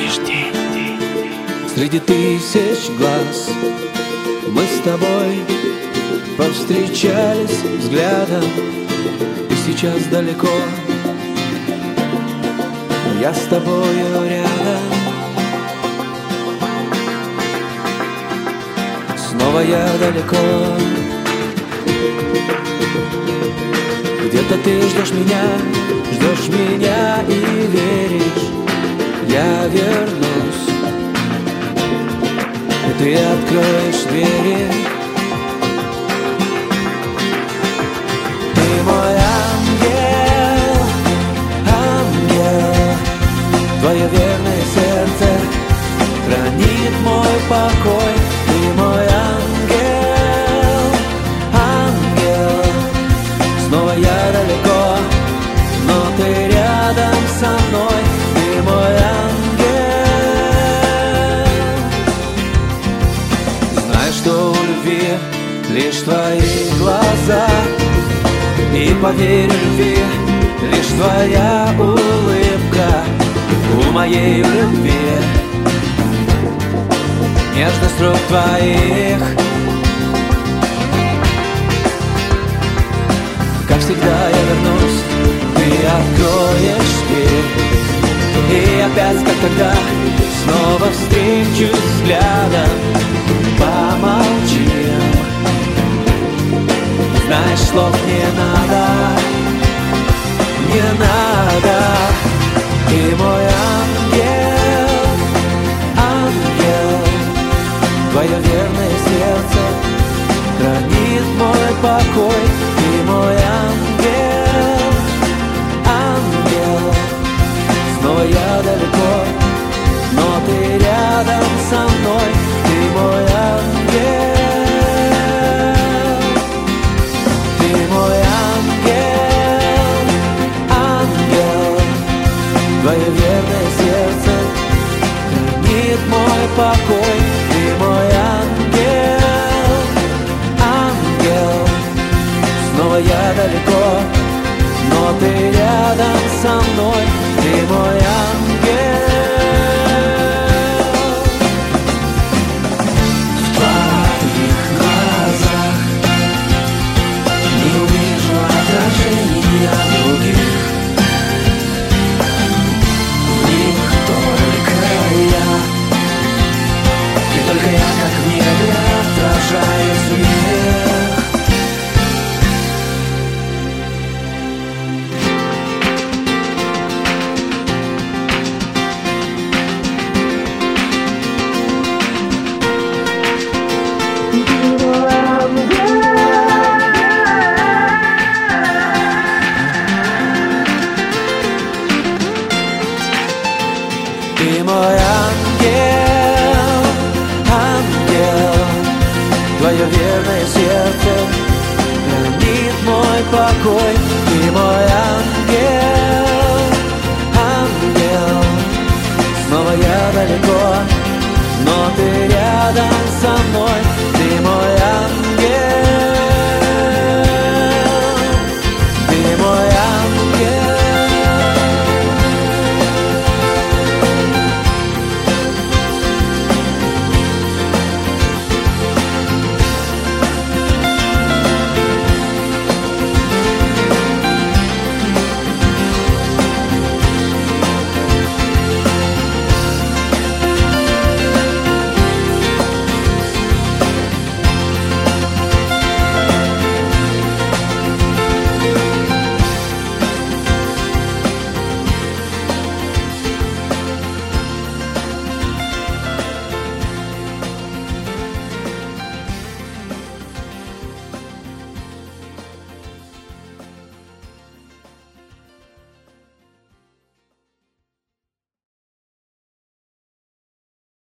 Среди тысяч глаз мы с тобой повстречались взглядом, и сейчас далеко, но я с тобою рядом. Снова я далеко, где-то ты ждешь меня и веришь, я вернусь, и ты откроешь двери. Ты мой ангел, ангел, твое верное сердце хранит мой покой. Ты мой ангел, ангел, снова я далеко, но ты рядом со мной. Ты мой ангел. Знаю, что у любви лишь твои глаза, и поверь любви лишь твоя улыбка. У моей любви нежность рук твоих. Как всегда я вернусь, ты откроешь дверь, и опять, как тогда, снова встречусь взглядом. Помолчим, знаешь, слов не надо, не надо. Ты мой ангел, ангел, твое верное сердце хранит мой покой. Ты мой ангел, ангел, снова я далеко, но ты рядом со мной. Ты мой ангел. Твое верное сердце хранит мой покой. Ты мой ангел, ангел, снова я далеко, но ты рядом со мной.